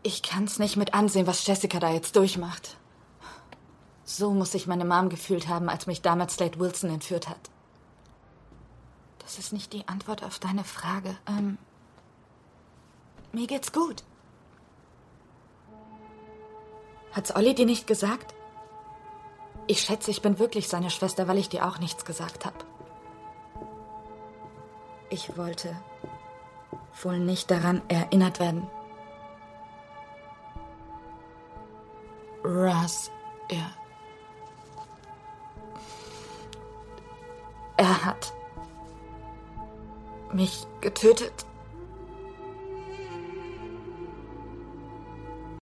Ich kann's nicht mit ansehen, was Jessica da jetzt durchmacht. So muss sich meine Mom gefühlt haben, als mich damals Slade Wilson entführt hat. Das ist nicht die Antwort auf deine Frage. Mir geht's gut. Hat's Olli dir nicht gesagt? Ich schätze, ich bin wirklich seine Schwester, weil ich dir auch nichts gesagt habe. Ich wollte wohl nicht daran erinnert werden. Russ, er hat mich getötet.